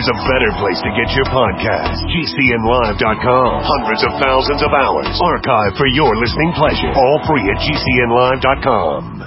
there's a better place to get your podcast. GCNlive.com. Hundreds of thousands of hours archived for your listening pleasure. All free at GCNlive.com.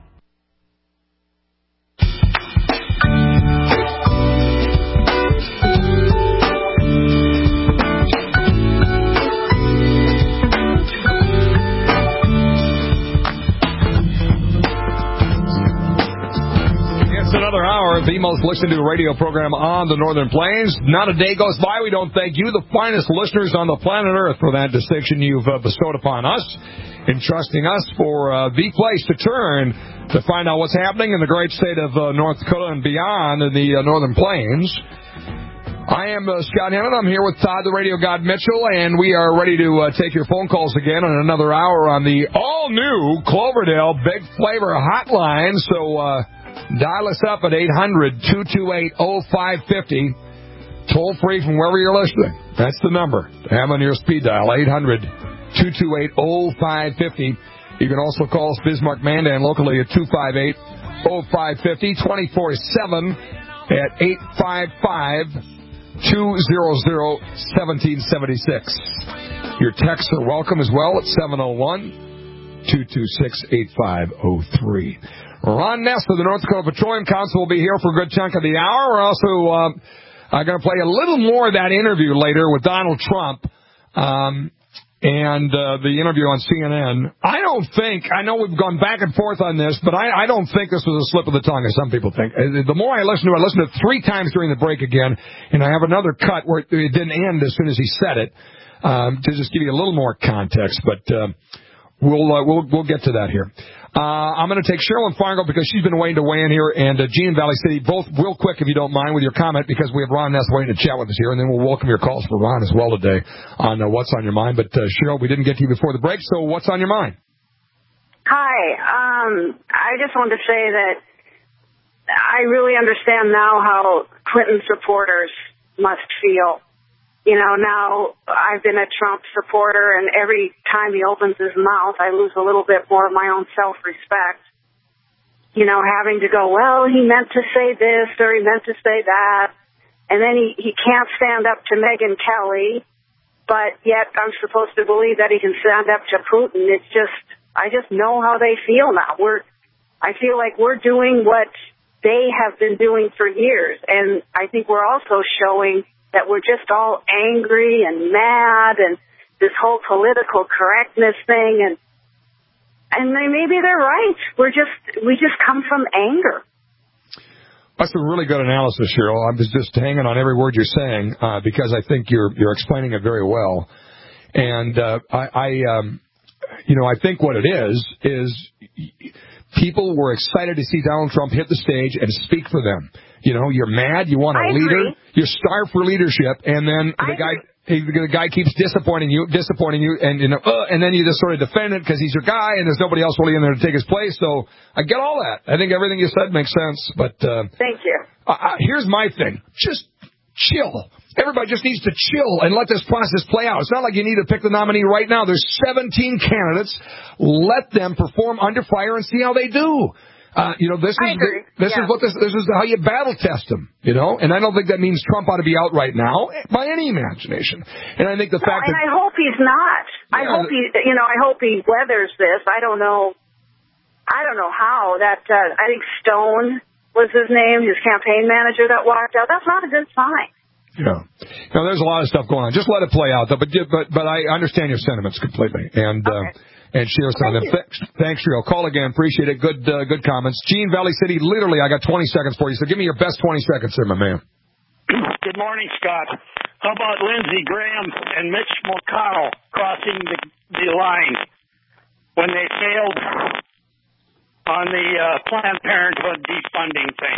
Another hour of the most listened to radio program on the Northern Plains. Not a day goes by we don't thank you, the finest listeners on the planet Earth, for that distinction you've bestowed upon us, entrusting us for the place to turn to find out what's happening in the great state of North Dakota and beyond in the Northern Plains. I am Scott Hammond. I'm here with Todd, the Radio God Mitchell, and we are ready to take your phone calls again in another hour on the all-new Cloverdale Big Flavor Hotline. So, dial us up at 800-228-0550. Toll free from wherever you're listening. That's the number. Have on your speed dial, 800-228-0550. You can also call us Bismarck Mandan locally at 258-0550, 24/7 at 855-200-1776. Your texts are welcome as well at 701-226-8503. Ron Ness of the North Dakota Petroleum Council will be here for a good chunk of the hour. We're also going to play a little more of that interview later with Donald Trump and the interview on CNN. I know we've gone back and forth on this, but I don't think this was a slip of the tongue, as some people think. The more I listened to it, I listened to it 3 times during the break again, and I have another cut where it didn't end as soon as he said it, to just give you a little more context, but we'll get to that here. I'm going to take Cheryl in Fargo because she's been waiting to weigh in here, and Gene in Valley City, both real quick if you don't mind with your comment, because we have Ron Ness waiting to chat with us here, and then we'll welcome your calls for Ron as well today on What's on Your Mind. But Cheryl, we didn't get to you before the break, so what's on your mind? Hi. I just wanted to say that I really understand now how Clinton supporters must feel. You know, now I've been a Trump supporter, and every time he opens his mouth, I lose a little bit more of my own self-respect. You know, having to go, well, he meant to say this or he meant to say that. And then he can't stand up to Megyn Kelly, but yet I'm supposed to believe that he can stand up to Putin. It's just, I just know how they feel now. I feel like we're doing what they have been doing for years. And I think we're also showing that we're just all angry and mad and this whole political correctness thing, and maybe they're right. We just come from anger. That's a really good analysis, Cheryl. I'm just hanging on every word you're saying because I think you're explaining it very well. And I think what it is people were excited to see Donald Trump hit the stage and speak for them. You know, you're mad, you want a leader, you're starved for leadership, and then the guy keeps disappointing you, and and then you just sort of defend it because he's your guy, and there's nobody else really in there to take his place. So I get all that. I think everything you said makes sense. But thank you. Here's my thing: just chill. Everybody just needs to chill and let this process play out. It's not like you need to pick the nominee right now. There's 17 candidates. Let them perform under fire and see how they do. This is how you battle test them, and I don't think that means Trump ought to be out right now by any imagination. And I think the fact that, I hope he's not. I hope he weathers this. I don't know how that, I think Stone was his name, his campaign manager that walked out. That's not a good sign. Yeah. There's a lot of stuff going on. Just let it play out, though. But I understand your sentiments completely. And, okay. And Cheryl's on them. Thanks, Cheryl. Call again. Appreciate it. Good comments. Gene, Valley City, literally, I got 20 seconds for you. So give me your best 20 seconds there, my man. Good morning, Scott. How about Lindsey Graham and Mitch McConnell crossing the line when they failed on the Planned Parenthood defunding thing?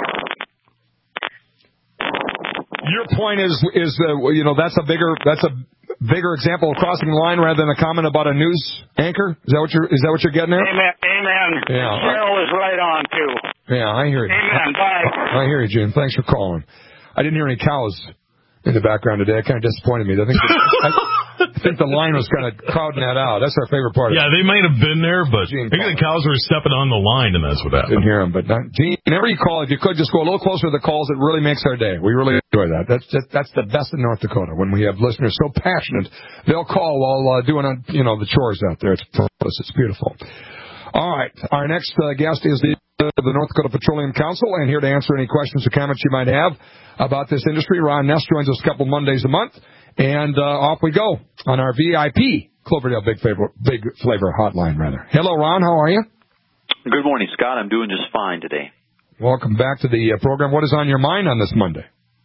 Your point is that's a bigger example of crossing the line rather than a comment about a news anchor. Is that what you're getting at? Amen. Yeah. Cheryl is right on too. Yeah, I hear you. Amen. Bye. I hear you, Jim. Thanks for calling. I didn't hear any cows in the background today. It kind of disappointed me. I think the line was kind of crowding that out. That's our favorite part. Yeah, they might have been there, but maybe the cows were stepping on the line, and that's what happened. Didn't hear them, but Gene, whenever you call, if you could, just go a little closer to the calls. It really makes our day. We really do enjoy that. That's the best in North Dakota, when we have listeners so passionate, they'll call while doing, the chores out there. It's beautiful. All right. Our next guest is the North Dakota Petroleum Council, and here to answer any questions or comments you might have about this industry, Ron Ness joins us a couple Mondays a month, and off we go on our VIP Cloverdale Big Flavor Hotline, rather. Hello, Ron. How are you? Good morning, Scott. I'm doing just fine today. Welcome back to the program. What is on your mind on this Monday?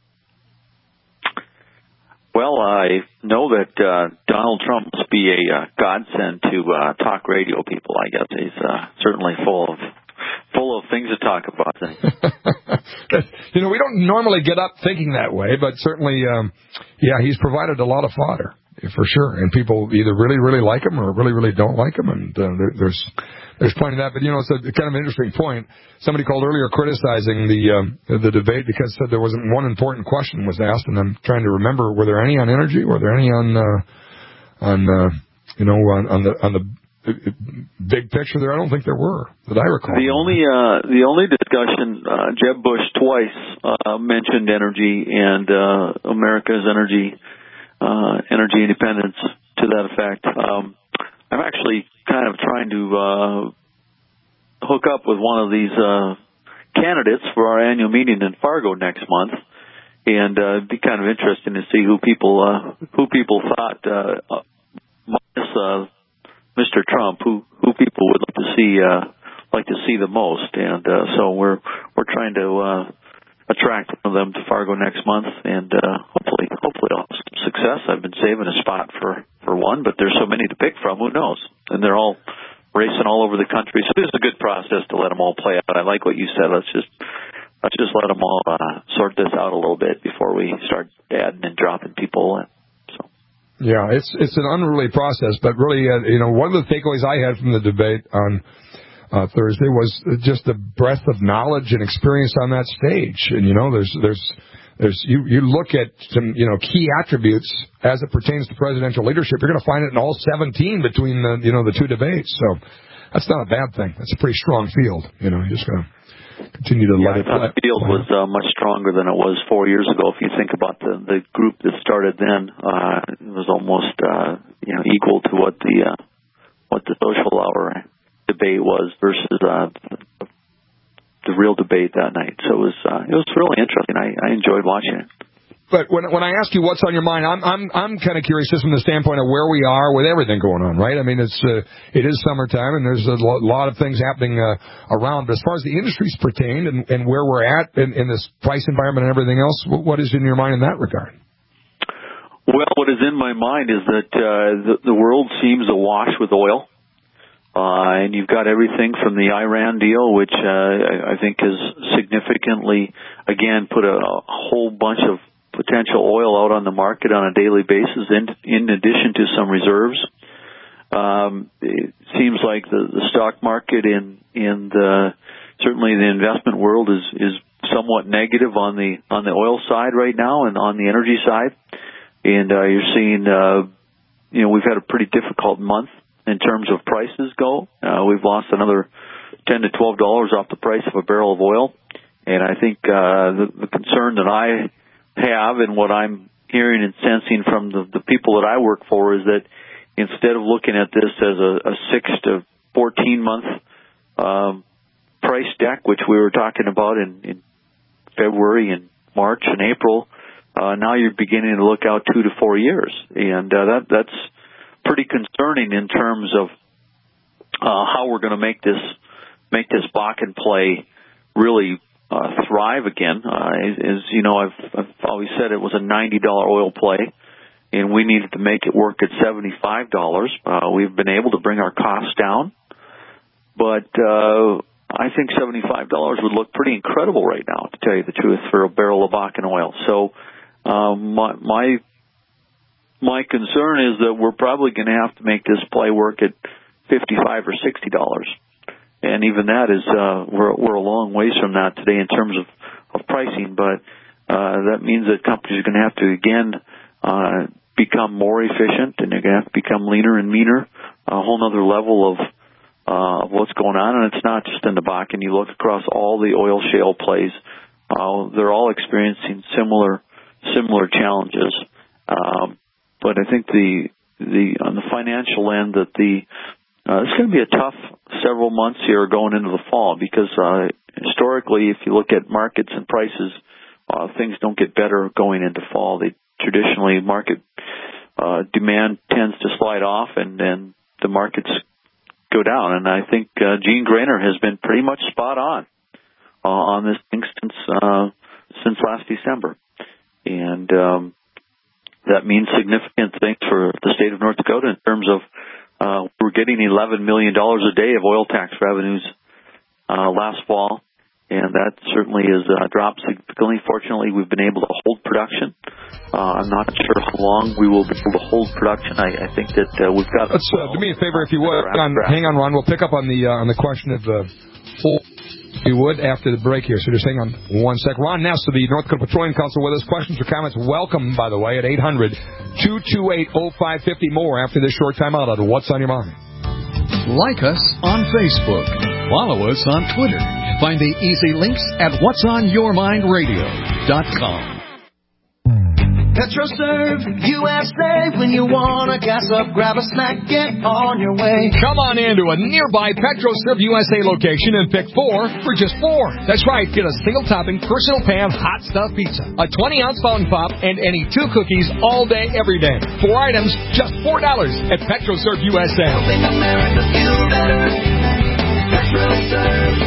Well, I know that Donald Trump must be a godsend to talk radio people, I guess. He's certainly full of things to talk about. We don't normally get up thinking that way, but certainly, he's provided a lot of fodder, for sure. And people either really, really like him or really, really don't like him, and there's plenty of that. But, it's a kind of an interesting point. Somebody called earlier criticizing the debate because said there wasn't one important question was asked, and I'm trying to remember, were there any on energy? Were there any on the big picture there? I don't think there were, that I recall. The only discussion, Jeb Bush twice mentioned energy and America's energy independence to that effect. I'm actually kind of trying to hook up with one of these candidates for our annual meeting in Fargo next month, and it'd be kind of interesting to see who people thought, minus Mr. Trump, who people would like to see the most, and so we're trying to attract one of them to Fargo next month, and hopefully I'll have some success. I've been saving a spot for one, but there's so many to pick from. Who knows? And they're all racing all over the country, so this is a good process to let them all play out. I like what you said. Let's just let them all sort this out a little bit before we start adding and dropping people in. So. Yeah, it's an unruly process, but really, one of the takeaways I had from the debate on Thursday was just the breadth of knowledge and experience on that stage. And you look at some key attributes as it pertains to presidential leadership. You're going to find it in all 17 between the two debates. So that's not a bad thing. That's a pretty strong field. You're just going to continue to let it play. The field was much stronger than it was 4 years ago. If you think about the group that started then, it was almost equal to what the social hour debate was versus the real debate that night. So it was really interesting. I enjoyed watching it. But when I ask you what's on your mind, I'm kind of curious just from the standpoint of where we are with everything going on, right? I mean, it is summertime and there's a lot of things happening around. But as far as the industries pertain and where we're at in this price environment and everything else, what is in your mind in that regard? Well, what is in my mind is that the world seems awash with oil. And you've got everything from the Iran deal, which I think has significantly, again, put a whole bunch of potential oil out on the market on a daily basis, in addition to some reserves. It seems like the stock market and certainly the investment world is somewhat negative on the oil side right now and on the energy side. And you're seeing, we've had a pretty difficult month in terms of prices go. We've lost another $10 to $12 off the price of a barrel of oil. And I think the concern that I have and what I'm hearing and sensing from the people that I work for is that instead of looking at this as a 6 to 14 month price deck, which we were talking about in February and March and April, now you're beginning to look out 2 to 4 years. And that's pretty concerning in terms of how we're going to make this Bakken play really thrive again. As you know, I've always said it was a $90 oil play, and we needed to make it work at $75. We've been able to bring our costs down, but I think $75 would look pretty incredible right now, to tell you the truth, for a barrel of Bakken oil. So my concern is that we're probably going to have to make this play work at $55 or $60. And even that is, we're a long ways from that today in terms of pricing, but that means that companies are going to have to, again, become more efficient, and they're going to have to become leaner and meaner, a whole other level of what's going on. And it's not just in the Bakken. You look across all the oil shale plays, they're all experiencing similar similar challenges. But I think on the financial end that it's going to be a tough several months here going into the fall because historically, if you look at markets and prices, things don't get better going into fall. Traditionally, market demand tends to slide off, and then the markets go down. And I think Gene Grainer has been pretty much spot on this thing since last December, and that means significant things for the state of North Dakota in terms of we're getting $11 million a day of oil tax revenues last fall. And that certainly has dropped significantly. Fortunately, we've been able to hold production. I'm not sure how long we will be able to hold production. I think that we've got. Let's do me a favor, if you would. Hang on, Ron. We'll pick up on the question of full. If you would after the break here. So just hang on 1 sec. Ron Ness of the North Dakota Petroleum Council with us. Questions or comments? Welcome, by the way, at 800-228-0550. More after this short time out on What's on Your Mind. Like us on Facebook. Follow us on Twitter. Find the easy links at whatsonyourmindradio.com. PetroServe USA. When you want to gas up, grab a snack, get on your way. Come on into a nearby PetroServe USA location and pick 4 for just $4. That's right. Get a single topping, personal pan, hot stuff pizza, a 20-ounce fountain pop, and any 2 cookies all day, every day. 4 items, just $4 at PetroServe USA. Helping America feel better. PetroServe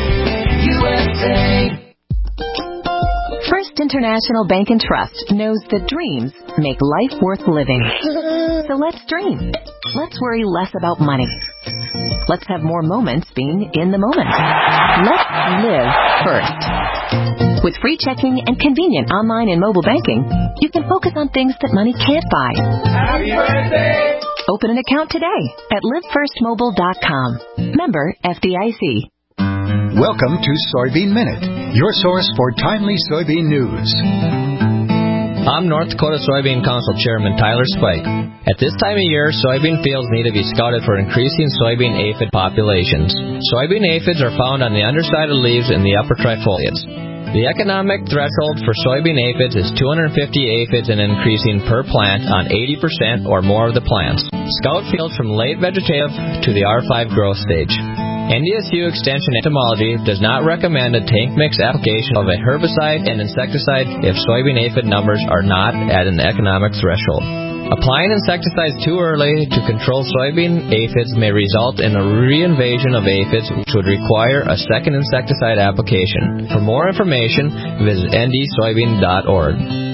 USA. First International Bank and Trust knows that dreams make life worth living. So let's dream. Let's worry less about money. Let's have more moments being in the moment. Let's live first. With free checking and convenient online and mobile banking, you can focus on things that money can't buy. Happy birthday! Open an account today at livefirstmobile.com. Member FDIC. Welcome to Soybean Minute, your source for timely soybean news. I'm North Dakota Soybean Council Chairman Tyler Spike. At this time of year, soybean fields need to be scouted for increasing soybean aphid populations. Soybean aphids are found on the underside of leaves in the upper trifoliates. The economic threshold for soybean aphids is 250 aphids and increasing per plant on 80% or more of the plants. Scout fields from late vegetative to the R5 growth stage. NDSU Extension Entomology does not recommend a tank mix application of a herbicide and insecticide if soybean aphid numbers are not at an economic threshold. Applying insecticides too early to control soybean aphids may result in a reinvasion of aphids, which would require a second insecticide application. For more information, visit ndsoybean.org.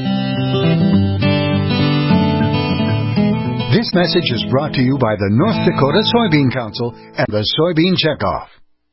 This message is brought to you by the North Dakota Soybean Council and the Soybean Checkoff.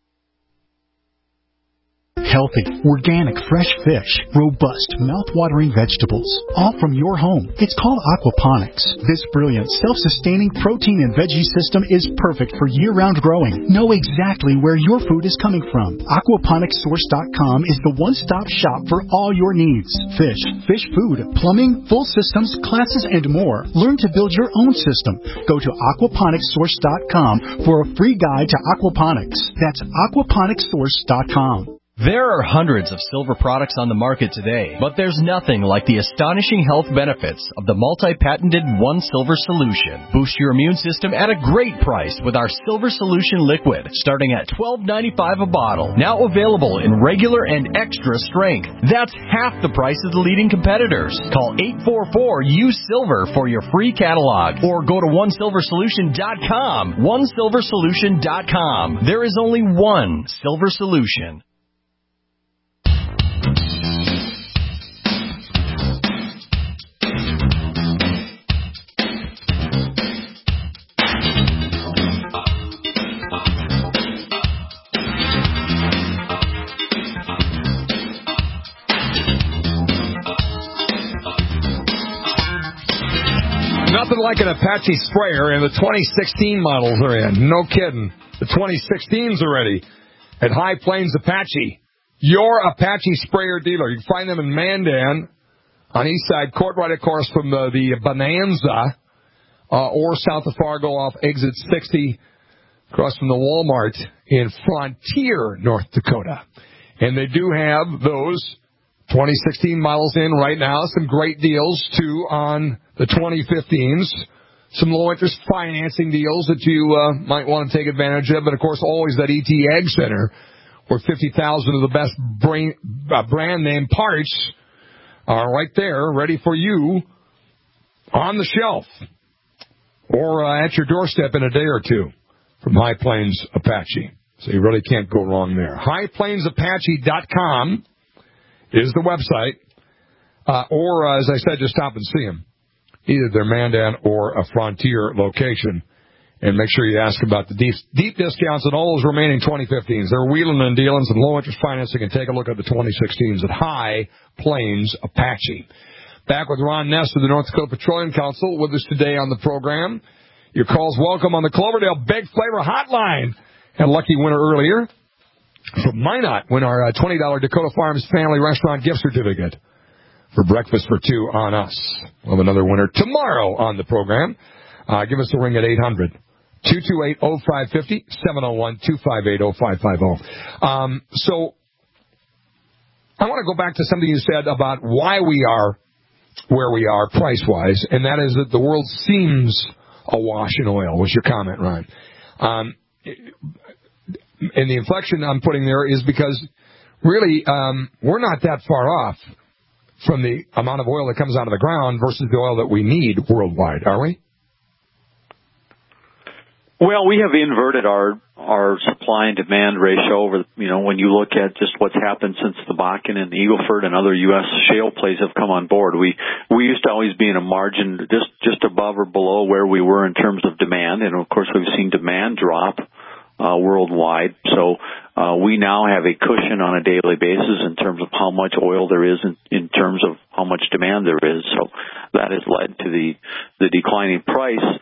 Healthy, organic, fresh fish, robust, mouth-watering vegetables, all from your home. It's called aquaponics. This brilliant, self-sustaining protein and veggie system is perfect for year-round growing. Know exactly where your food is coming from. Aquaponicssource.com is the one-stop shop for all your needs. Fish, fish food, plumbing, full systems, classes, and more. Learn to build your own system. Go to aquaponicssource.com for a free guide to aquaponics. That's aquaponicssource.com. There are hundreds of silver products on the market today, but there's nothing like the astonishing health benefits of the multi-patented One Silver Solution. Boost your immune system at a great price with our Silver Solution Liquid, starting at $12.95 a bottle. Now available in regular and extra strength. That's half the price of the leading competitors. Call 844-USILVER for your free catalog, or go to OneSilverSolution.com. OneSilverSolution.com. There is only one Silver Solution. Nothing like an Apache sprayer, and the 2016 models are in. No kidding. The 2016s are ready at High Plains Apache. Your Apache sprayer dealer. You can find them in Mandan on East Side Court, right across from the Bonanza, or south of Fargo off exit 60, across from the Walmart in Frontier, North Dakota. And they do have those 2016 models in right now. Some great deals, too, on the 2015s. Some low-interest financing deals that you might want to take advantage of. And, of course, always that ET Ag Center, where 50,000 of the best brand name parts are right there, ready for you on the shelf or at your doorstep in a day or two from High Plains Apache. So you really can't go wrong there. HighPlainsApache.com is the website. Or, as I said, just stop and see them, either their Mandan or a Frontier location. And make sure you ask about the deep discounts on all those remaining 2015s. They're wheeling and dealing some low-interest financing, and take a look at the 2016s at High Plains Apache. Back with Ron Ness of the North Dakota Petroleum Council with us today on the program. Your calls welcome on the Cloverdale Big Flavor Hotline. Had a lucky winner earlier from Minot. Win our $20 Dakota Farms Family Restaurant gift certificate for breakfast for two on us. We'll have another winner tomorrow on the program. Give us a ring at 800-228-0550, 701-258-0550. So I want to go back to something you said about why we are where we are price-wise, and that is that the world seems awash in oil, was your comment, Ron. And the inflection I'm putting there is because really we're not that far off from the amount of oil that comes out of the ground versus the oil that we need worldwide, are we? Well, we have inverted our supply and demand ratio over, when you look at just what's happened since the Bakken and the Eagle Ford and other U.S. shale plays have come on board. We used to always be in a margin just above or below where we were in terms of demand, and of course we've seen demand drop worldwide. So we now have a cushion on a daily basis in terms of how much oil there is in terms of how much demand there is. So that has led to the declining price.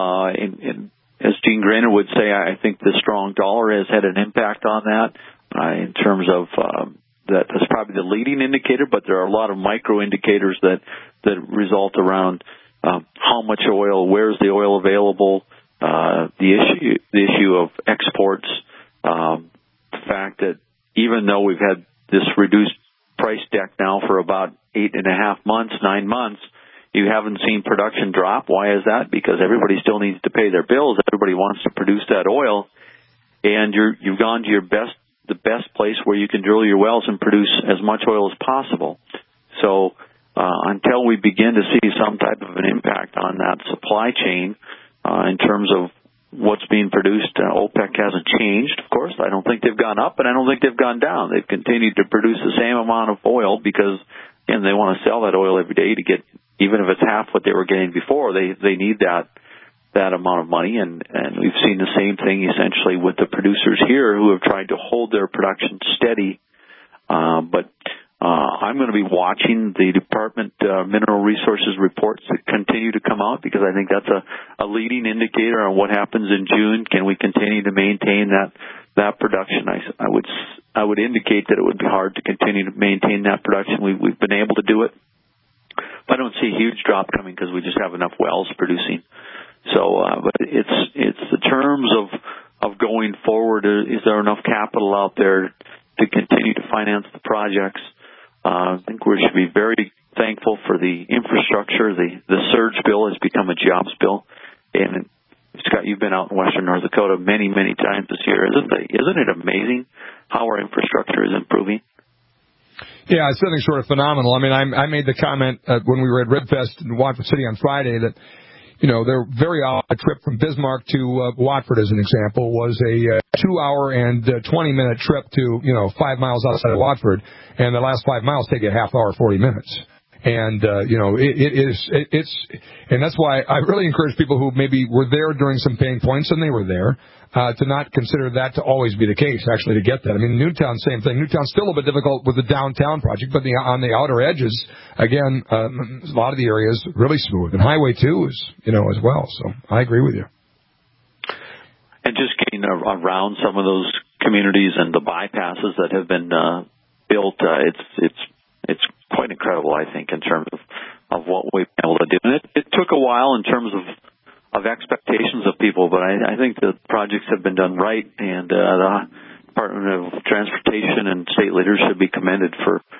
As Gene Grainer would say, I think the strong dollar has had an impact on that in terms of that's probably the leading indicator, but there are a lot of micro indicators that result around how much oil, where's the oil available, the issue of exports, the fact that even though we've had this reduced price deck now for about 8.5 months, 9 months, you haven't seen production drop. Why is that? Because everybody still needs to pay their bills. Everybody wants to produce that oil, and you've gone to the best place where you can drill your wells and produce as much oil as possible. So until we begin to see some type of an impact on that supply chain in terms of what's being produced, OPEC hasn't changed, of course. I don't think they've gone up, and I don't think they've gone down. They've continued to produce the same amount of oil because, again, they want to sell that oil every day to get, even if it's half what they were getting before, they need that amount of money, and we've seen the same thing essentially with the producers here who have tried to hold their production steady. But I'm going to be watching the Department Mineral Resources reports that continue to come out, because I think that's a leading indicator on what happens in June. Can we continue to maintain that production? I would indicate that it would be hard to continue to maintain that production. We've been able to do it. I don't see a huge drop coming because we just have enough wells producing. So, but it's the terms of going forward. Is there enough capital out there to continue to finance the projects? I think we should be very thankful for the infrastructure. The surge bill has become a jobs bill, and Scott, you've been out in western North Dakota many, many times this year. Isn't it amazing how our infrastructure is improving? Yeah, it's something sort of phenomenal. I mean, I made the comment when we were at Ribfest in Watford City on Friday that, they're very odd. A trip from Bismarck to Watford, as an example, was a 2-hour and 20-minute trip to, 5 miles outside of Watford, and the last 5 miles take a half hour, 40 minutes. And, and that's why I really encourage people who maybe were there during some pain points, and they were there, to not consider that to always be the case, actually, to get that. I mean, Newtown, same thing. Newtown's still a bit difficult with the downtown project, but on the outer edges, again, a lot of the areas really smooth. And Highway 2 is, as well. So I agree with you. And just getting around some of those communities and the bypasses that have been built, it's quite incredible, I think, in terms of what we've been able to do. And it took a while in terms of expectations of people, but I think the projects have been done right, and the Department of Transportation and state leaders should be commended for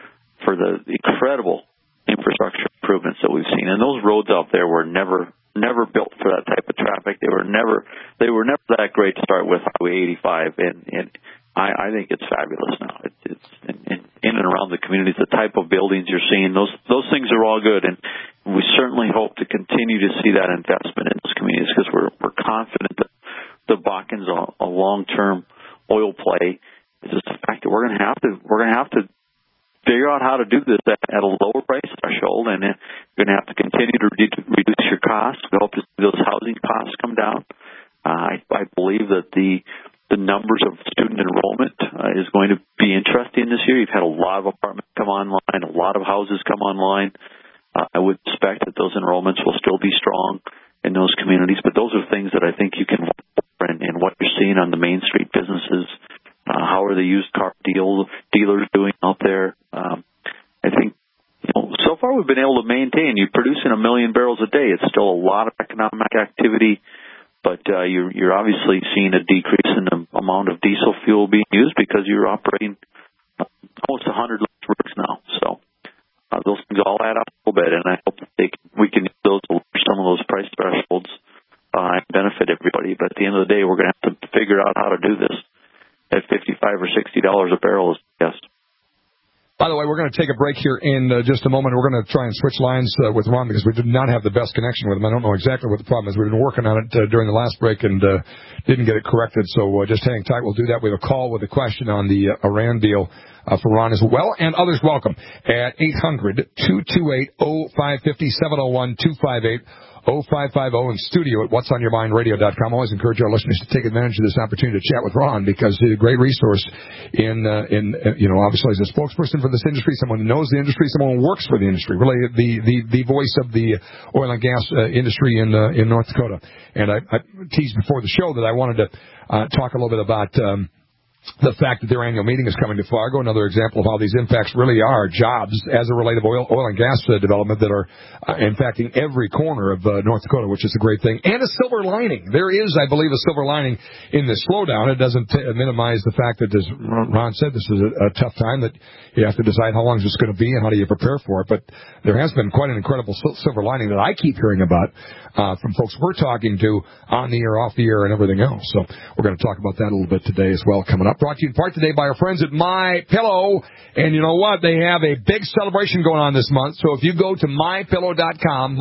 for the incredible infrastructure improvements that we've seen. And those roads out there were never built for that type of traffic. They were never that great to start with, Highway 85, and I think it's fabulous now. It's in and around the communities, the type of buildings you're seeing, those things are all good, and we certainly hope to continue to see that investment in those communities because we're confident that the Bakken's a long-term oil play. It's just the fact that we're going to have to figure out how to do this at a lower price threshold, and you're going to have to continue to reduce your costs. We hope to see those housing costs come down. I believe that the numbers of student enrollment is going to be interesting this year. You've had a lot of apartments come online, a lot of houses come online. I would expect that those enrollments will still be strong in those communities, but those are things that I think you can look for in what you're seeing on the Main Street businesses. How are the used car dealers doing out there? I think so far we've been able to maintain. You're producing 1 million barrels a day. It's still a lot of economic activity, but you're obviously seeing a decrease in the amount of diesel fuel being used because you're operating almost 100 less rigs now. So those things all add up a little bit, and I hope that we can use those to lower some of those price thresholds and benefit everybody. But at the end of the day, we're going to have to figure out how to do this at $55 or $60 a barrel. Yes. By the way, we're going to take a break here in just a moment. We're going to try and switch lines with Ron because we did not have the best connection with him. I don't know exactly what the problem is. We've been working on it during the last break and didn't get it corrected. So just hang tight. We'll do that. We have a call with a question on the Iran deal for Ron as well. And others welcome at 800-228-0550, 701-258. 0550 in studio at whatsonyourmindradio.com. Always encourage our listeners to take advantage of this opportunity to chat with Ron because he's a great resource in obviously as a spokesperson for this industry, someone who knows the industry, someone who works for the industry, really the voice of the oil and gas industry in North Dakota. And I teased before the show that I wanted to talk a little bit about the fact that their annual meeting is coming to Fargo, another example of how these impacts really are jobs as a relate of oil and gas development that are impacting every corner of North Dakota, which is a great thing. And a silver lining. There is, I believe, a silver lining in this slowdown. It doesn't minimize the fact that, as Ron said, this is a tough time that you have to decide how long is this going to be and how do you prepare for it. But there has been quite an incredible silver lining that I keep hearing about from folks we're talking to on the air, off the air, and everything else. So we're going to talk about that a little bit today as well coming up. Brought to you in part today by our friends at MyPillow. And you know what? They have a big celebration going on this month. So if you go to MyPillow.com,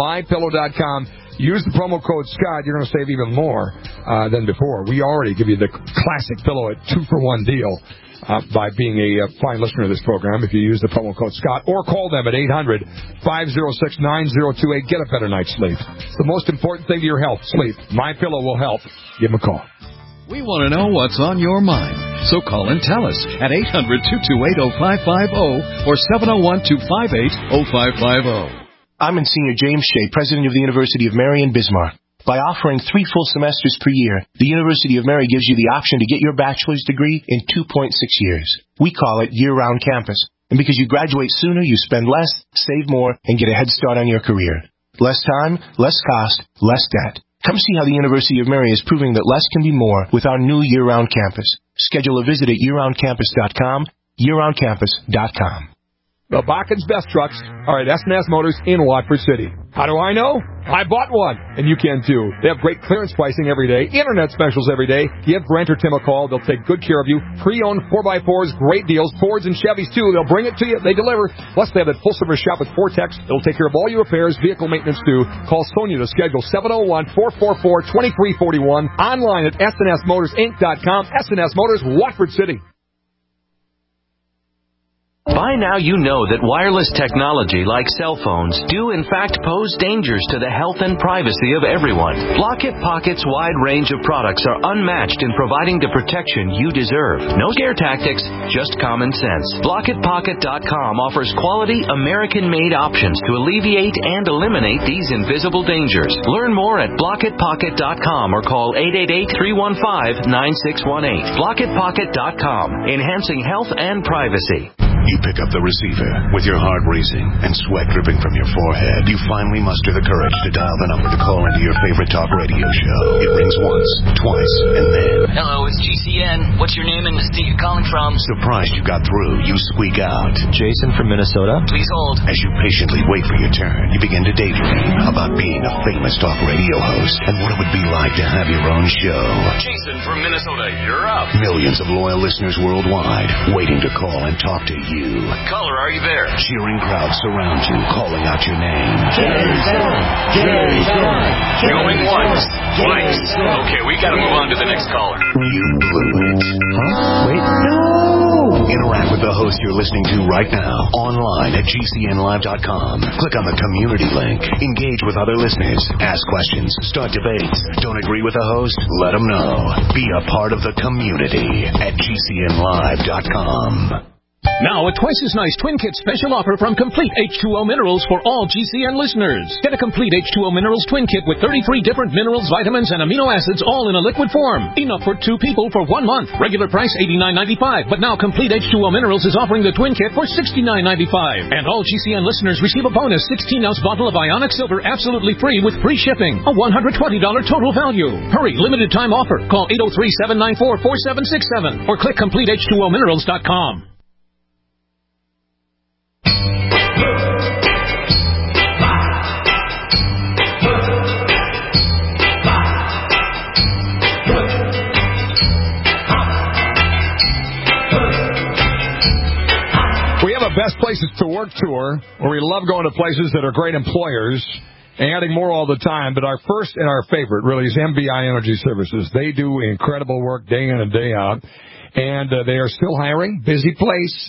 use the promo code Scott, you're going to save even more than before. We already give you the classic pillow at 2-for-1 deal by being a fine listener to this program if you use the promo code Scott. Or call them at 800-506-9028. Get a better night's sleep. It's the most important thing to your health, sleep. MyPillow will help. Give them a call. We want to know what's on your mind, so call and tell us at 800-228-0550 or 701-258-0550. I'm Monsignor James Shea, President of the University of Mary in Bismarck. By offering 3 full semesters per year, the University of Mary gives you the option to get your bachelor's degree in 2.6 years. We call it year-round campus. And because you graduate sooner, you spend less, save more, and get a head start on your career. Less time, less cost, less debt. Come see how the University of Mary is proving that less can be more with our new year-round campus. Schedule a visit at yearroundcampus.com, yearroundcampus.com. The Bakken's best trucks are at S&S Motors in Watford City. How do I know? I bought one, and you can too. They have great clearance pricing every day, internet specials every day. Give Brent or Tim a call. They'll take good care of you. Pre-owned 4x4s, great deals. Fords and Chevys too. They'll bring it to you. They deliver. Plus, they have a full-service shop with 4 techs. They'll take care of all your repairs, vehicle maintenance too. Call Sonia to schedule 701-444-2341. Online at SNSMotorsInc.com. S&S Motors, Watford City. By now you know that wireless technology like cell phones do in fact pose dangers to the health and privacy of everyone. Blockit Pocket's wide range of products are unmatched in providing the protection you deserve. No scare tactics, just common sense. BlockitPocket.com offers quality American-made options to alleviate and eliminate these invisible dangers. Learn more at BlockitPocket.com or call 888-315-9618. BlockitPocket.com, enhancing health and privacy. You pick up the receiver. With your heart racing and sweat dripping from your forehead, you finally muster the courage to dial the number to call into your favorite talk radio show. It rings once, twice, and then... Hello, it's GCN. What's your name and the state you're calling from? Surprised you got through, you squeak out. Jason from Minnesota. Please hold. As you patiently wait for your turn, you begin to daydream about being a famous talk radio host and what it would be like to have your own show. Jason from Minnesota, you're up. Millions of loyal listeners worldwide waiting to call and talk to you. Caller, are you there? Cheering crowds surround you, calling out your name. Jason! Going once, twice. Okay, we gotta move on to the next caller. You blew it. Huh? Wait, no! Interact with the host you're listening to right now, online at GCNlive.com. Click on the community link. Engage with other listeners. Ask questions. Start debates. Don't agree with the host? Let them know. Be a part of the community at GCNlive.com. Now, a twice-as-nice Twin Kit special offer from Complete H2O Minerals for all GCN listeners. Get a Complete H2O Minerals Twin Kit with 33 different minerals, vitamins, and amino acids all in a liquid form. Enough for 2 people for 1 month. Regular price $89.95, but now Complete H2O Minerals is offering the Twin Kit for $69.95. And all GCN listeners receive a bonus 16-ounce bottle of Ionic Silver absolutely free with free shipping. A $120 total value. Hurry, limited time offer. Call 803-794-4767 or click CompleteH2OMinerals.com. We have a Best Places to Work tour where we love going to places that are great employers and adding more all the time. But our first and our favorite really is MBI Energy Services. They do incredible work day in and day out. And they are still hiring. Busy place.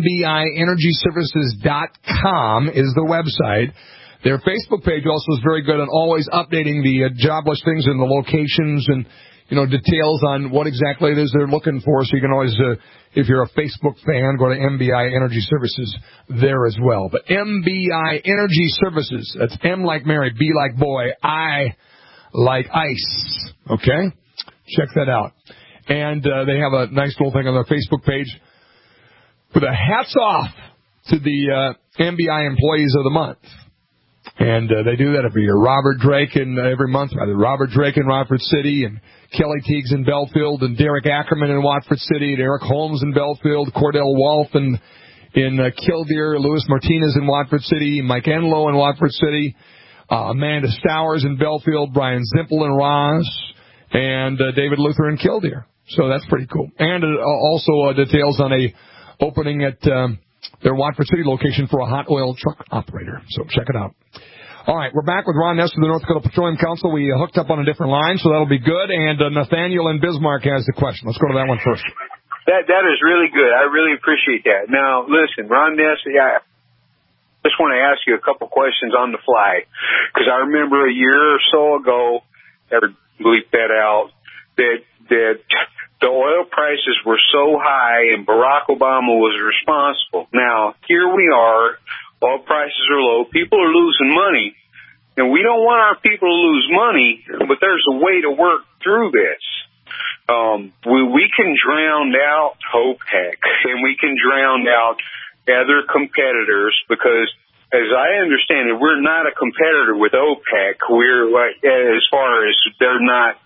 MBIEnergyServices.com is the website. Their Facebook page also is very good and always updating the job listings and the locations and, details on what exactly it is they're looking for. So you can always, if you're a Facebook fan, go to MBI Energy Services there as well. But MBI Energy Services, that's M like Mary, B like boy, I like ice. Okay? Check that out. And they have a nice little thing on their Facebook page with a hats off to the MBI Employees of the Month. And they do that every year. Robert Drake every month, Robert Drake in Rockford City, and Kelly Teagues in Belfield, and Derek Ackerman in Watford City, and Eric Holmes in Belfield, Cordell Wolf in Kildare, Luis Martinez in Watford City, Mike Enlow in Watford City, Amanda Stowers in Belfield, Brian Zimpel in Ross, and David Luther in Kildare. So that's pretty cool. And also details on a opening at their Watford City location for a hot oil truck operator. So check it out. All right, we're back with Ron Ness of the North Dakota Petroleum Council. We hooked up on a different line, so that'll be good. And Nathaniel in Bismarck has the question. Let's go to that one first. That is really good. I really appreciate that. Now, listen, Ron Ness, I just want to ask you a couple questions on the fly, because I remember a year or so ago, never bleep that out, that the oil prices were so high and Barack Obama was responsible. Now, here we are. Oil prices are low. People are losing money. And we don't want our people to lose money, but there's a way to work through this. We can drown out OPEC, and we can drown out other competitors, because, as I understand it, we're not a competitor with OPEC. We're like, as far as they're not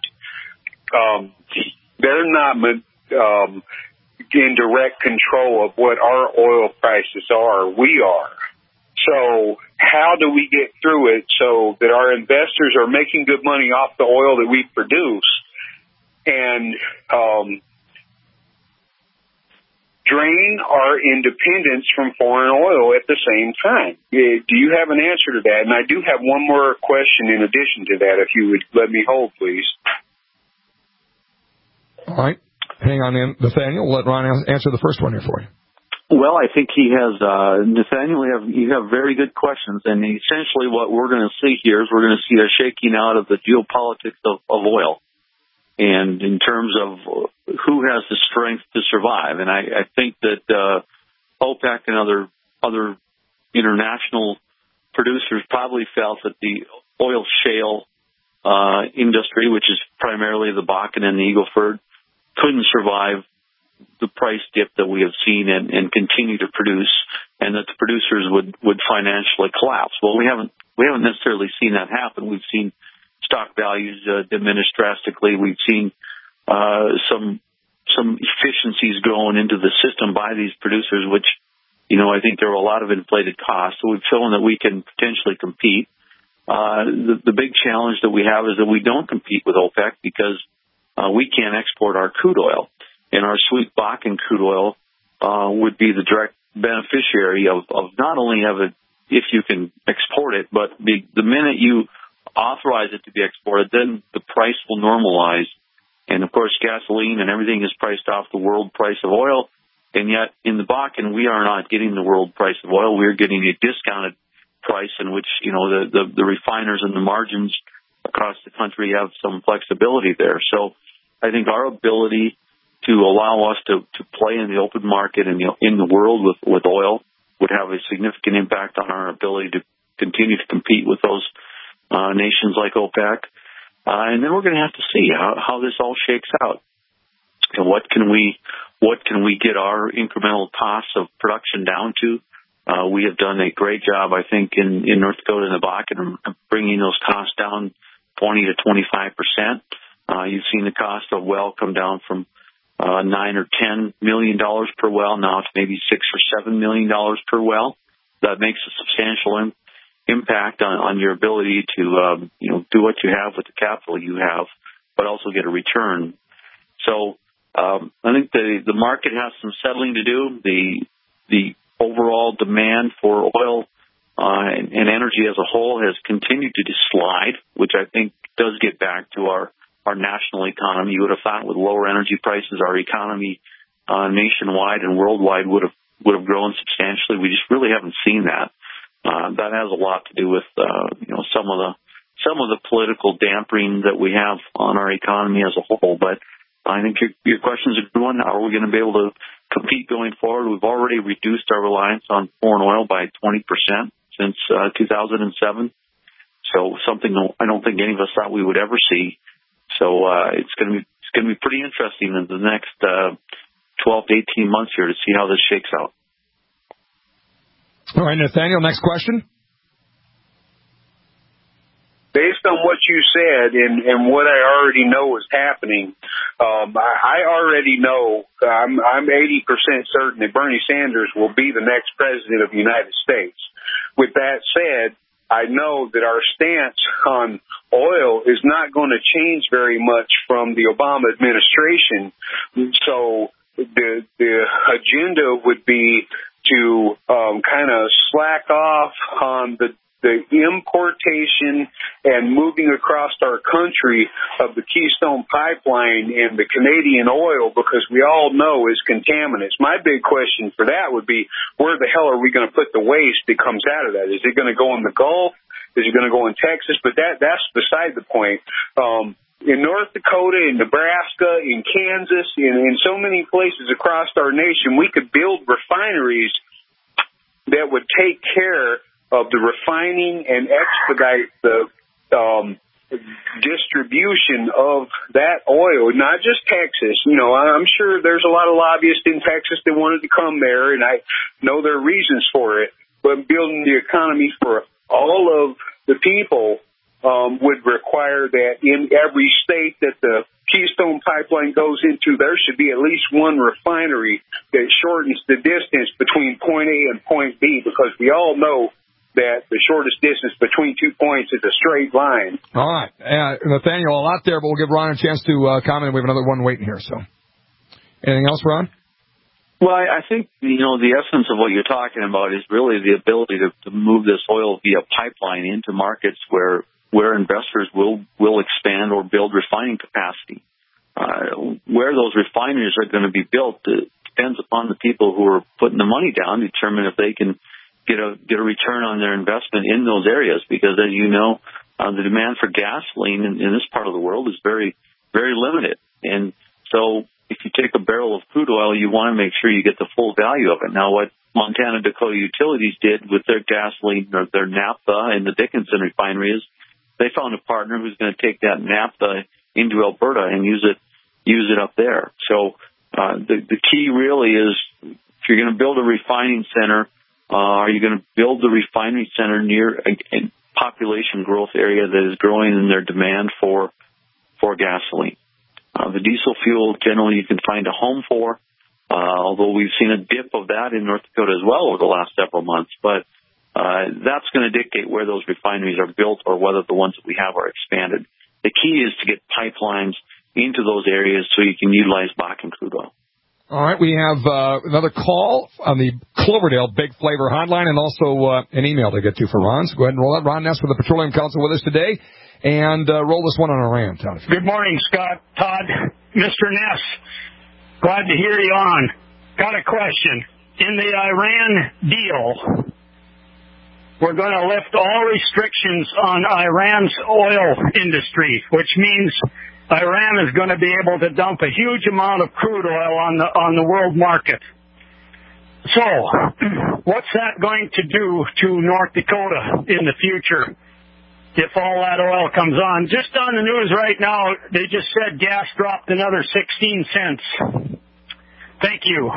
in direct control of what our oil prices are. We are. So how do we get through it so that our investors are making good money off the oil that we produce and drain our independence from foreign oil at the same time? Do you have an answer to that? And I do have one more question in addition to that, if you would let me hold, please. All right. Hang on in, Nathaniel. We'll let Ron answer the first one here for you. Well, I think he has, Nathaniel, you have very good questions. And essentially what we're going to see here is we're going to see a shaking out of the geopolitics of oil, and in terms of who has the strength to survive. And I think that OPEC and other international producers probably felt that the oil shale industry, which is primarily the Bakken and the Eagle Ford, couldn't survive the price dip that we have seen and continue to produce, and that the producers would financially collapse. Well, we haven't necessarily seen that happen. We've seen stock values diminish drastically. We've seen some efficiencies going into the system by these producers, which, I think there were a lot of inflated costs. So we've shown that we can potentially compete. The big challenge that we have is that we don't compete with OPEC because we can't export our crude oil. And our sweet Bakken crude oil would be the direct beneficiary of not only if you can export it, but the minute you authorize it to be exported, then the price will normalize. And, of course, gasoline and everything is priced off the world price of oil. And yet in the Bakken, we are not getting the world price of oil. We're getting a discounted price in which, the refiners and the margins across the country have some flexibility there. So I think our ability to allow us to play in the open market and in the world with oil would have a significant impact on our ability to continue to compete with those nations like OPEC. And then we're going to have to see how this all shakes out. And what can we get our incremental costs of production down to? We have done a great job, I think, in North Dakota and the Bakken of bringing those costs down 20 to 25%. You've seen the cost of well come down from $9 or $10 million per well now to maybe $6 or $7 million per well. That makes a substantial impact on your ability to do what you have with the capital you have, but also get a return. So I think the market has some settling to do. The overall demand for oil and energy as a whole has continued to slide, which I think does get back to our national economy. You would have thought with lower energy prices, our economy nationwide and worldwide would have grown substantially. We just really haven't seen that. That has a lot to do with some of the political dampering that we have on our economy as a whole. But I think your question's a good one. How are we going to be able to compete going forward? We've already reduced our reliance on foreign oil by 20% since 2007. So something I don't think any of us thought we would ever see. So it's going to be pretty interesting in the next 12 to 18 months here to see how this shakes out. All right, Nathaniel, next question. Based on what you said and what I already know is happening, I already know, I'm 80% certain that Bernie Sanders will be the next president of the United States. With that said, I know that our stance on oil is not going to change very much from the Obama administration. So the agenda would be to kind of slack off on the importation and moving across our country of the Keystone Pipeline and the Canadian oil, because we all know is contaminants. My big question for that would be, where the hell are we going to put the waste that comes out of that? Is it going to go in the Gulf? Is it going to go in Texas? But that's beside the point. In North Dakota, in Nebraska, in Kansas, in so many places across our nation, we could build refineries that would take care of the refining and expedite the distribution of that oil, not just Texas. I'm sure there's a lot of lobbyists in Texas that wanted to come there, and I know there are reasons for it, but building the economy for all of the people would require that in every state that the Keystone Pipeline goes into, there should be at least one refinery that shortens the distance between point A and point B, because we all know that the shortest distance between 2 points is a straight line. All right. Nathaniel, a lot there, but we'll give Ron a chance to comment. We have another one waiting here. So, anything else, Ron? Well, I think, the essence of what you're talking about is really the ability to move this oil via pipeline into markets where investors will expand or build refining capacity. Where those refineries are going to be built depends upon the people who are putting the money down, determine if they can get a return on their investment in those areas, because as you know, the demand for gasoline in this part of the world is very, very limited. And so if you take a barrel of crude oil, you want to make sure you get the full value of it. Now, what Montana Dakota Utilities did with their gasoline or their naphtha in the Dickinson refinery is they found a partner who's going to take that naphtha into Alberta and use it up there. So the key really is, if you're going to build a refining center, are you going to build the refinery center near a population growth area that is growing in their demand for gasoline? The diesel fuel, generally, you can find a home for, although we've seen a dip of that in North Dakota as well over the last several months. But that's going to dictate where those refineries are built or whether the ones that we have are expanded. The key is to get pipelines into those areas so you can utilize Bakken crude oil. All right, we have another call on the Cloverdale Big Flavor hotline and also an email to get to for Ron. So go ahead and roll that. Ron Ness with the Petroleum Council with us today. And roll this one on Iran, Todd. Good morning, Scott, Todd, Mr. Ness. Glad to hear you on. Got a question. In the Iran deal, we're going to lift all restrictions on Iran's oil industry, which means Iran is going to be able to dump a huge amount of crude oil on the world market. So, what's that going to do to North Dakota in the future if all that oil comes on? Just on the news right now, they just said gas dropped another 16 cents. Thank you.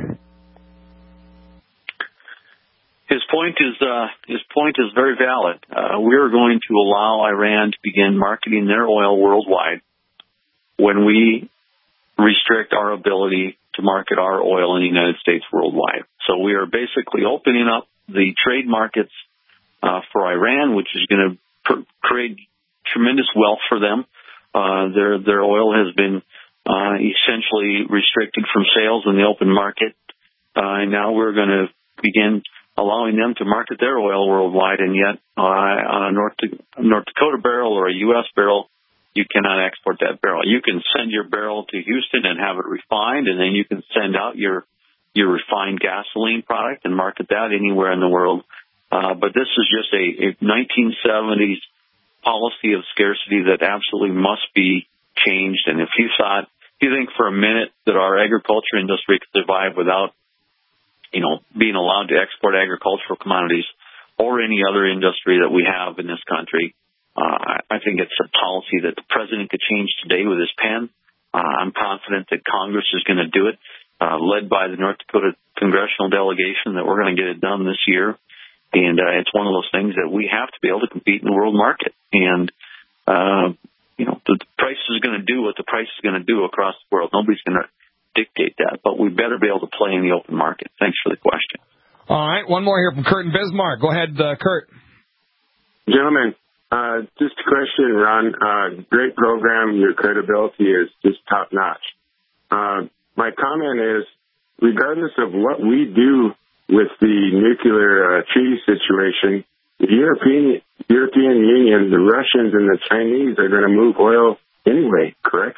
His point is very valid. We are going to allow Iran to begin marketing their oil worldwide when we restrict our ability to market our oil in the United States worldwide. So we are basically opening up the trade markets for Iran, which is going to create tremendous wealth for them. Their oil has been essentially restricted from sales in the open market. And now we're going to begin allowing them to market their oil worldwide, and yet on a North Dakota barrel or a U.S. barrel, you cannot export that barrel. You can send your barrel to Houston and have it refined, and then you can send out your refined gasoline product and market that anywhere in the world. But this is just a 1970s policy of scarcity that absolutely must be changed. And if you think for a minute that our agriculture industry could survive without, being allowed to export agricultural commodities or any other industry that we have in this country, I think it's a policy that the president could change today with his pen. I'm confident that Congress is going to do it, led by the North Dakota congressional delegation, that we're going to get it done this year. And it's one of those things that we have to be able to compete in the world market. And, the price is going to do what the price is going to do across the world. Nobody's going to dictate that, but we better be able to play in the open market. Thanks for the question. All right, one more here from Kurt in Bismarck. Go ahead, Kurt. Gentlemen, just a question, Ron. Great program. Your credibility is just top notch. My comment is, regardless of what we do with the nuclear treaty situation, the European Union, the Russians, and the Chinese are going to move oil anyway, correct?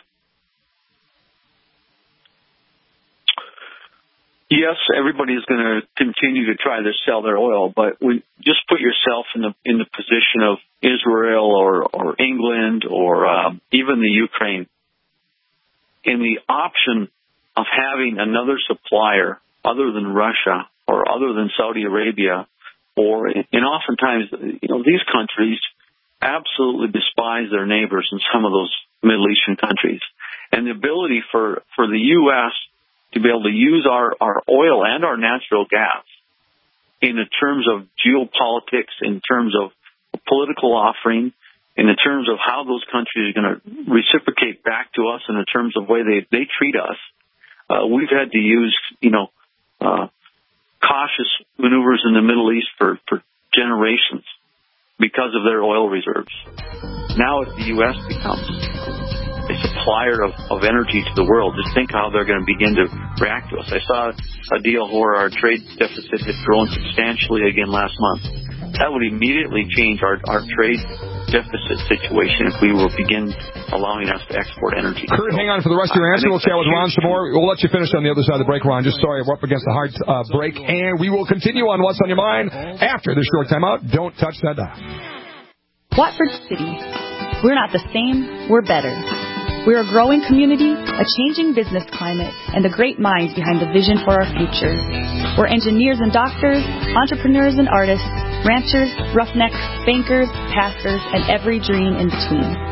Yes, everybody's going to continue to try to sell their oil, but just put yourself in the position of Israel or England or even the Ukraine. In the option of having another supplier other than Russia or other than Saudi Arabia, and oftentimes, these countries absolutely despise their neighbors in some of those Middle Eastern countries. And the ability for the U.S. to be able to use our oil and our natural gas in the terms of geopolitics, in terms of political offering, in the terms of how those countries are going to reciprocate back to us in the terms of the way they treat us. We've had to use, cautious maneuvers in the Middle East for generations because of their oil reserves. Now if the U.S. becomes a supplier of energy to the world, just think how they're going to begin to react to us. I saw a deal where our trade deficit had grown substantially again last month. That would immediately change our trade deficit situation if we will begin allowing us to export energy. Kurt, hang on for the rest of your answer. We'll chat with Ron some more. We'll let you finish on the other side of the break, Ron. Just sorry, we're up against a hard break, and we will continue on What's on Your Mind after this short timeout. Don't touch that dial. Watford City. We're not the same, we're better. We're a growing community, a changing business climate, and the great minds behind the vision for our future. We're engineers and doctors, entrepreneurs and artists, ranchers, roughnecks, bankers, pastors, and every dream in between.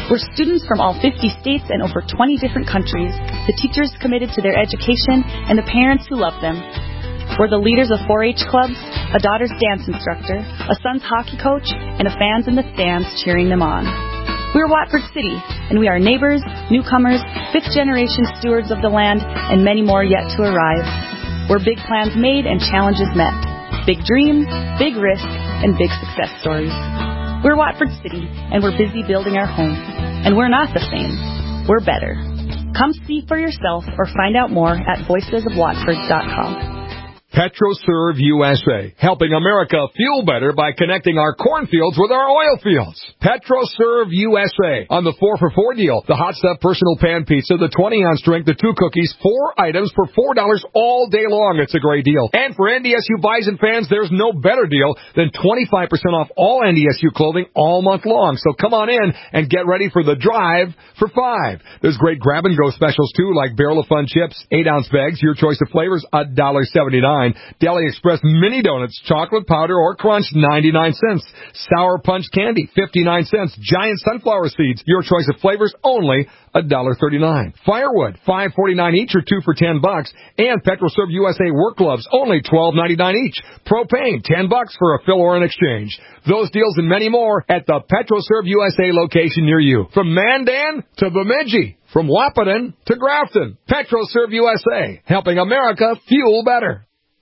We're students from all 50 states and over 20 different countries, the teachers committed to their education, and the parents who love them. We're the leaders of 4-H clubs, a daughter's dance instructor, a son's hockey coach, and a fans in the stands cheering them on. We're Watford City, and we are neighbors, newcomers, fifth-generation stewards of the land, and many more yet to arrive. We're big plans made and challenges met. Big dreams, big risks, and big success stories. We're Watford City, and we're busy building our home. And we're not the same. We're better. Come see for yourself or find out more at voicesofwatford.com. PetroServe USA, helping America fuel better by connecting our cornfields with our oil fields. PetroServe USA on the 4-for-4 deal. The Hot Stuff Personal Pan Pizza, the 20-ounce drink, the 2 cookies, 4 items for $4 all day long. It's a great deal. And for NDSU Bison fans, there's no better deal than 25% off all NDSU clothing all month long. So come on in and get ready for the drive for 5. There's great grab-and-go specials, too, like Barrel of Fun chips, 8-ounce bags, your choice of flavors, $1.79. Deli Express mini donuts, chocolate powder or crunch, 99 cents. Sour Punch candy, 59 cents. Giant sunflower seeds, your choice of flavors, only $1.39. Firewood, $5.49 each or 2 for $10. And PetroServe USA work gloves, only $12.99 each. Propane, $10 for a fill or an exchange. Those deals and many more at the PetroServe USA location near you. From Mandan to Bemidji, from Wahpeton to Grafton. PetroServe USA, helping America fuel better.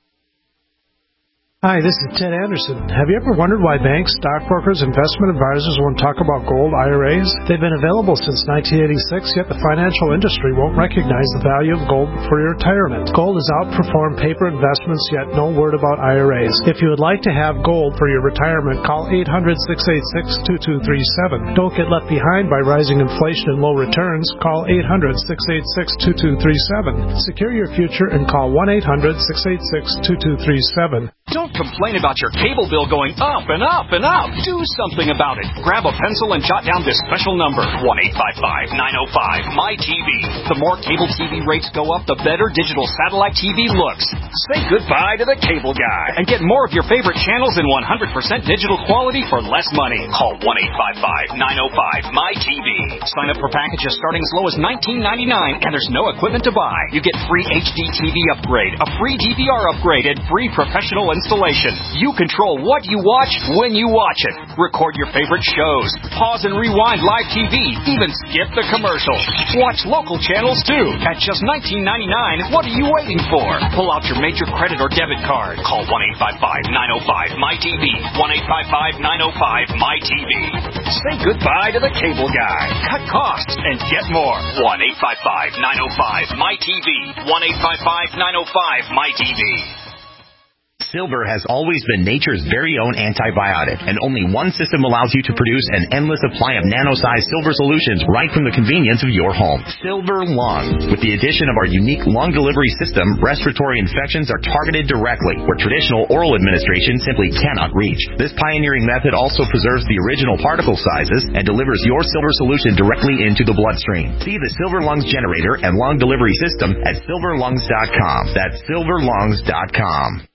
Hi, this is Ted Anderson. Have you ever wondered why banks, stockbrokers, investment advisors won't talk about gold IRAs? They've been available since 1986, yet the financial industry won't recognize the value of gold for your retirement. Gold has outperformed paper investments, yet no word about IRAs. If you would like to have gold for your retirement, call 800-686-2237. Don't get left behind by rising inflation and low returns. Call 800-686-2237. Secure your future and call 1-800-686-2237. Don't complain about your cable bill going up and up and up. Do something about it. Grab a pencil and jot down this special number, 1-855-905-MY-TV. The more cable TV rates go up, the better digital satellite TV looks. Say goodbye to the cable guy and get more of your favorite channels in 100% digital quality for less money. Call 1-855-905-MY-TV. Sign up for packages starting as low as $19.99, and there's no equipment to buy. You get free HD TV upgrade, a free DVR upgrade, and free professional installation. You control what you watch when you watch it. Record your favorite shows. Pause and rewind live TV. Even skip the commercials. Watch local channels too. At just $19.99, what are you waiting for? Pull out your major credit or debit card. Call 1-855-905-MY-TV. 1-855-905-MY-TV. Say goodbye to the cable guy. Cut costs and get more. 1-855-905-MY-TV. 1-855-905-MY-TV. Silver has always been nature's very own antibiotic, and only one system allows you to produce an endless supply of nano-sized silver solutions right from the convenience of your home. Silver Lung. With the addition of our unique lung delivery system, respiratory infections are targeted directly, where traditional oral administration simply cannot reach. This pioneering method also preserves the original particle sizes and delivers your silver solution directly into the bloodstream. See the Silver Lungs generator and lung delivery system at silverlungs.com. That's silverlungs.com.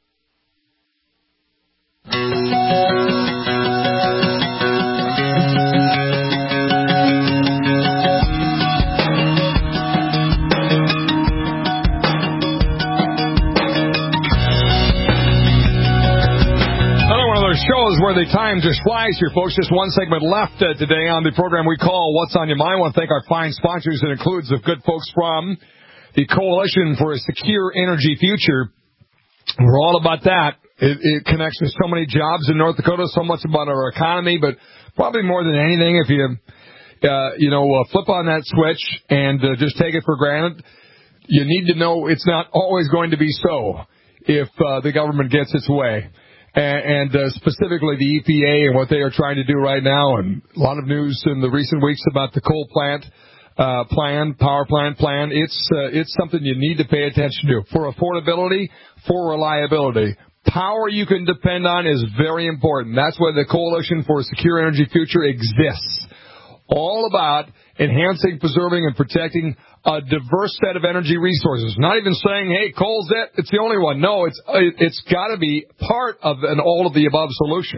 Shows where the time just flies here, folks. Just one segment left today on the program we call What's on Your Mind. I want to thank our fine sponsors. It includes the good folks from the Coalition for a Secure Energy Future. We're all about that. It connects to so many jobs in North Dakota, so much about our economy, but probably more than anything, if you, flip on that switch and just take it for granted, you need to know it's not always going to be so if the government gets its way. And specifically the EPA and what they are trying to do right now, and a lot of news in the recent weeks about the coal plant power plant plan. It's something you need to pay attention to for affordability, for reliability. Power you can depend on is very important. That's why the Coalition for a Secure Energy Future exists. All about enhancing, preserving, and protecting a diverse set of energy resources. Not even saying, hey, coal's it, it's the only one. No, it's got to be part of an all-of-the-above solution.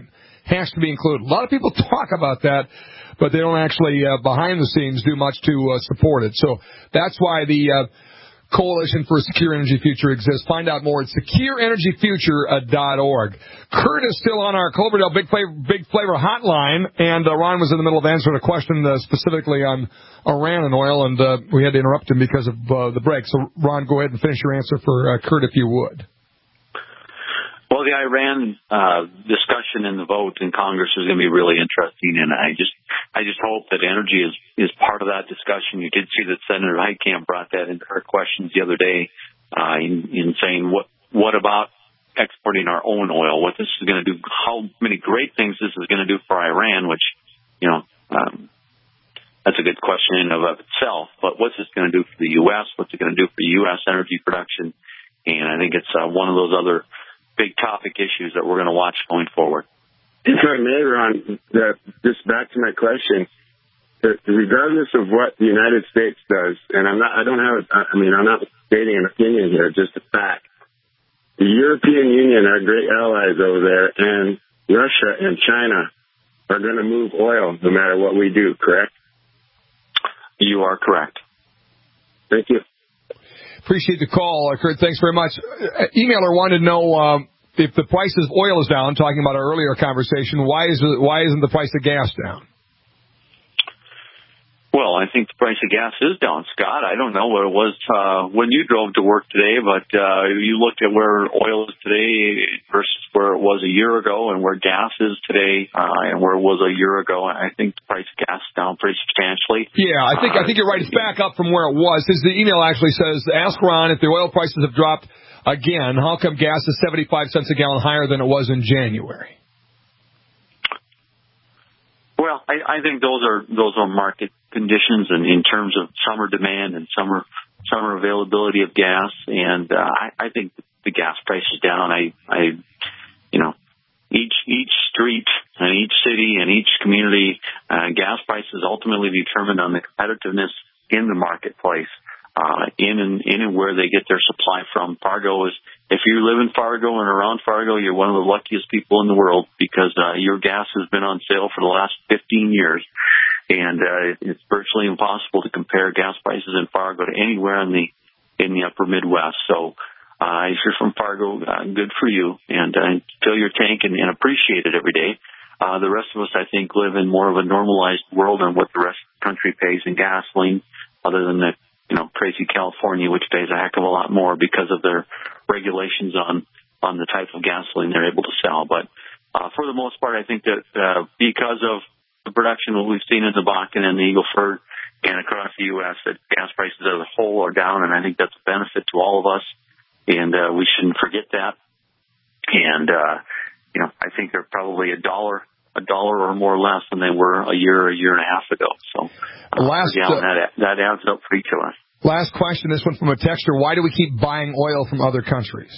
has to be included. A lot of people talk about that, but they don't actually, behind the scenes, do much to support it. So that's why the Coalition for a Secure Energy Future exists. Find out more at secureenergyfuture.org. Kurt is still on our Cloverdale Big Flavor hotline, and Ron was in the middle of answering a question specifically on Iran and oil, and we had to interrupt him because of the break. So, Ron, go ahead and finish your answer for Kurt, if you would. Well, the Iran discussion and the vote in Congress is going to be really interesting, and I just hope that energy is part of that discussion. You did see that Senator Heitkamp brought that into her questions the other day in saying what about exporting our own oil? What this is going to do? How many great things this is going to do for Iran? Which, that's a good question in and of itself. But what's this going to do for the U.S.? What's it going to do for U.S. energy production? And I think it's one of those other big topic issues that we're going to watch going forward. If I may, Ron, just back to my question, regardless of what the United States does, and I'm not stating an opinion here, just a fact. The European Union, our great allies over there, and Russia and China are going to move oil no matter what we do, correct? You are correct. Thank you. Appreciate the call, Kurt. Thanks very much. Emailer wanted to know if the price of oil is down, talking about our earlier conversation, why isn't the price of gas down? Well, I think the price of gas is down, Scott. I don't know what it was when you drove to work today, but you looked at where oil is today versus where it was a year ago and where gas is today and where it was a year ago. I think the price of gas is down pretty substantially. Yeah, I think you're right. It's back up from where it was. The email actually says, ask Ron if the oil prices have dropped again, how come gas is 75 cents a gallon higher than it was in January? Well, I think those are market conditions, and in terms of summer demand and summer availability of gas, and I think the gas price is down. Each street and each city and each community, gas prices ultimately determined on the competitiveness in the marketplace, in and where they get their supply from. Fargo is, if you live in Fargo and around Fargo, you're one of the luckiest people in the world because your gas has been on sale for the last 15 years. And it's virtually impossible to compare gas prices in Fargo to anywhere in the upper Midwest. So if you're from Fargo, good for you, and fill your tank and appreciate it every day. The rest of us, I think, live in more of a normalized world on what the rest of the country pays in gasoline, other than the crazy California, which pays a heck of a lot more because of their regulations on the type of gasoline they're able to sell. But for the most part, I think that because of the production that we've seen in the Bakken and the Eagle Ford and across the U.S., that gas prices as a whole are down, and I think that's a benefit to all of us, and we shouldn't forget that. And I think they're probably $1 or more less than they were a year and a half ago. So that adds up for each of us. Last question, this one from a texter. Why do we keep buying oil from other countries?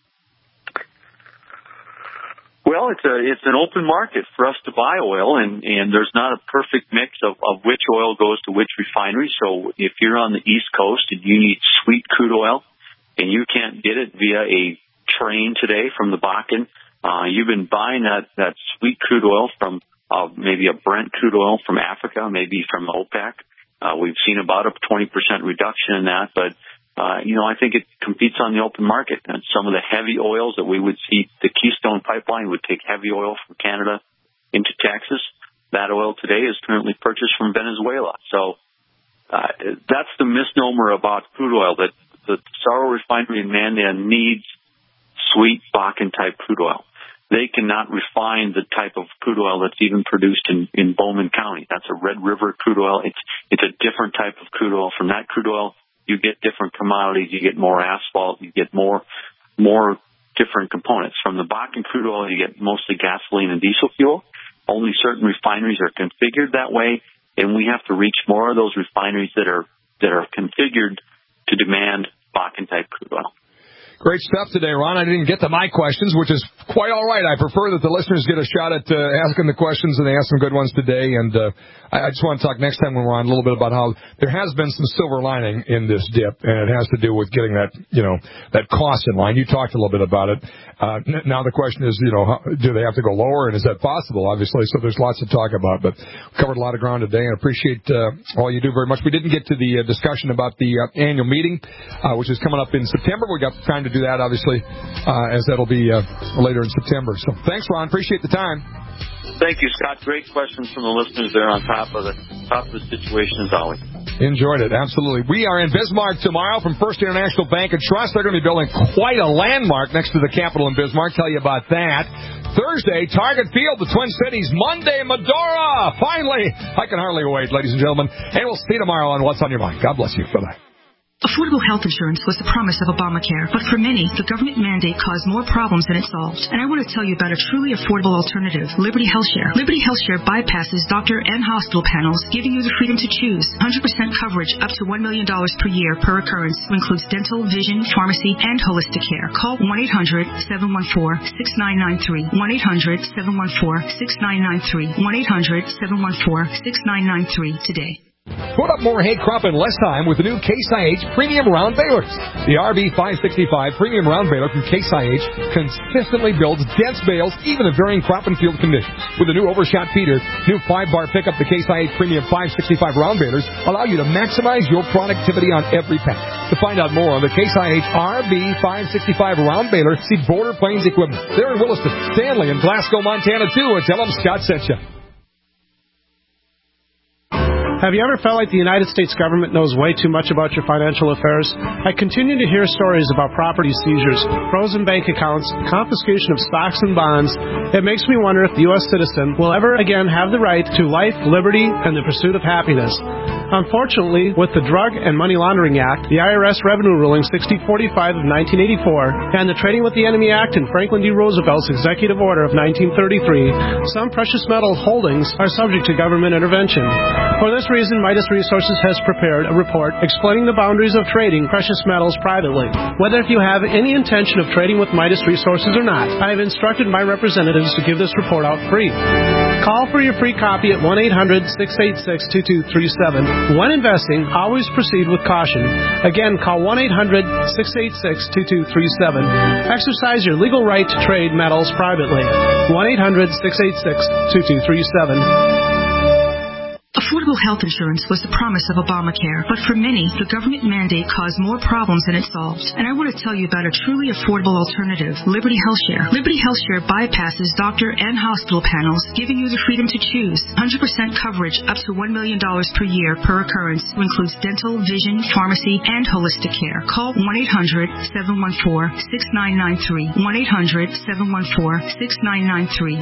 Well, it's an open market for us to buy oil, and there's not a perfect mix of which oil goes to which refinery. So if you're on the East Coast and you need sweet crude oil and you can't get it via a train today from the Bakken, you've been buying that sweet crude oil from maybe a Brent crude oil from Africa, maybe from OPEC. We've seen about a 20% reduction in that, but I think it competes on the open market. And some of the heavy oils that we would see, the Keystone Pipeline would take heavy oil from Canada into Texas. That oil today is currently purchased from Venezuela. So that's the misnomer about crude oil, that the Sauro refinery in Mandan needs sweet Bakken-type crude oil. They cannot refine the type of crude oil that's even produced in Bowman County. That's a Red River crude oil. It's a different type of crude oil. From that crude oil, you get different commodities. You get more asphalt. You get more different components. From the Bakken crude oil, you get mostly gasoline and diesel fuel. Only certain refineries are configured that way, and we have to reach more of those refineries that are configured to demand Bakken-type crude oil. Great stuff today, Ron. I didn't get to my questions, which is quite all right. I prefer that the listeners get a shot at asking the questions, and they asked some good ones today. And I just want to talk next time when we're on a little bit about how there has been some silver lining in this dip, and it has to do with getting that, that cost in line. You talked a little bit about it. Now the question is, do they have to go lower, and is that possible? Obviously, so there's lots to talk about. But we covered a lot of ground today, and appreciate all you do very much. We didn't get to the discussion about the annual meeting, which is coming up in September. We got time to do that, obviously, as that'll be later in September. So thanks, Ron. Appreciate the time. Thank you, Scott. Great questions from the listeners there on top of the situation as always. Enjoyed it, absolutely. We are in Bismarck tomorrow from First International Bank and Trust. They're going to be building quite a landmark next to the Capitol in Bismarck. Tell you about that. Thursday, Target Field, the Twin Cities. Monday, Medora. Finally, I can hardly wait, ladies and gentlemen. And we'll see you tomorrow on What's on Your Mind. God bless you. Bye-bye. Affordable health insurance was the promise of Obamacare, but for many, the government mandate caused more problems than it solved. And I want to tell you about a truly affordable alternative, Liberty HealthShare. Liberty HealthShare bypasses doctor and hospital panels, giving you the freedom to choose. 100% coverage up to $1 million per year per occurrence, includes dental, vision, pharmacy, and holistic care. Call 1-800-714-6993. 1-800-714-6993. 1-800-714-6993 today. Put up more hay crop in less time with the new Case IH Premium Round Balers. The RB565 Premium Round Baler from Case IH consistently builds dense bales even in varying crop and field conditions. With a new overshot feeder, new 5-bar pickup, the Case IH Premium 565 Round Balers allow you to maximize your productivity on every pack. To find out more on the Case IH RB565 Round Baler, see Border Plains Equipment. They're in Williston, Stanley, and Glasgow, Montana, too. And tell them Scott sent you. Have you ever felt like the United States government knows way too much about your financial affairs? I continue to hear stories about property seizures, frozen bank accounts, confiscation of stocks and bonds. It makes me wonder if the U.S. citizen will ever again have the right to life, liberty, and the pursuit of happiness. Unfortunately, with the Drug and Money Laundering Act, the IRS Revenue Ruling 6045 of 1984, and the Trading with the Enemy Act and Franklin D. Roosevelt's Executive Order of 1933, some precious metal holdings are subject to government intervention. For this reason, Midas Resources has prepared a report explaining the boundaries of trading precious metals privately. Whether if you have any intention of trading with Midas Resources or not, I have instructed my representatives to give this report out free. Call for your free copy at 1-800-686-2237. When investing, always proceed with caution. Again, call 1-800-686-2237. Exercise your legal right to trade metals privately. 1-800-686-2237. Affordable health insurance was the promise of Obamacare, but for many, the government mandate caused more problems than it solved. And I want to tell you about a truly affordable alternative, Liberty HealthShare. Liberty HealthShare bypasses doctor and hospital panels, giving you the freedom to choose. 100% coverage up to $1 million per year per occurrence, includes dental, vision, pharmacy, and holistic care. Call 1-800-714-6993. 1-800-714-6993.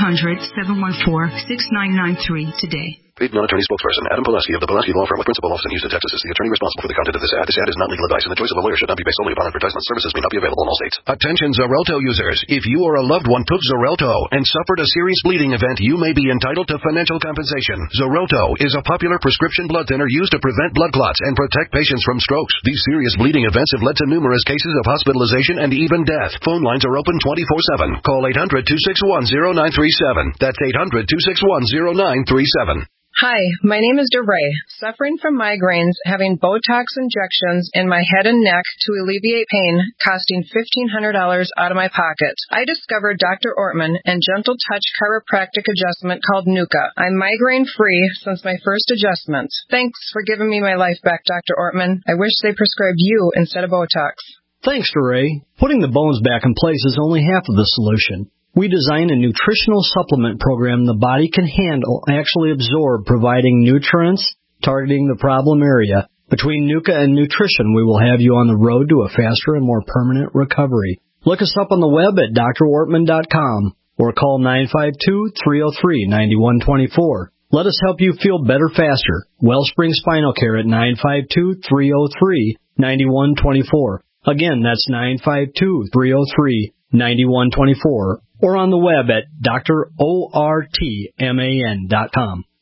1-800-714-6993 today. Paid non-attorney spokesperson Adam Pulaski of the Pulaski Law Firm with principal office in Houston, Texas is the attorney responsible for the content of this ad. This ad is not legal advice, and the choice of a lawyer should not be based solely upon advertisement. Services may not be available in all states. Attention Xarelto users. If you or a loved one took Xarelto and suffered a serious bleeding event, you may be entitled to financial compensation. Xarelto is a popular prescription blood thinner used to prevent blood clots and protect patients from strokes. These serious bleeding events have led to numerous cases of hospitalization and even death. Phone lines are open 24/7. Call 800-261-0937. That's 800-261-0937. Hi, my name is DeRay. Suffering from migraines, having Botox injections in my head and neck to alleviate pain, costing $1,500 out of my pocket. I discovered Dr. Ortman and Gentle Touch chiropractic adjustment called Nuka. I'm migraine-free since my first adjustment. Thanks for giving me my life back, Dr. Ortman. I wish they prescribed you instead of Botox. Thanks, DeRay. Putting the bones back in place is only half of the solution. We design a nutritional supplement program the body can handle, actually absorb, providing nutrients, targeting the problem area. Between Nuka and nutrition, we will have you on the road to a faster and more permanent recovery. Look us up on the web at drortman.com or call 952-303-9124. Let us help you feel better faster. Wellspring Spinal Care at 952-303-9124. Again, that's 952-303-9124. Or on the web at drortman.com.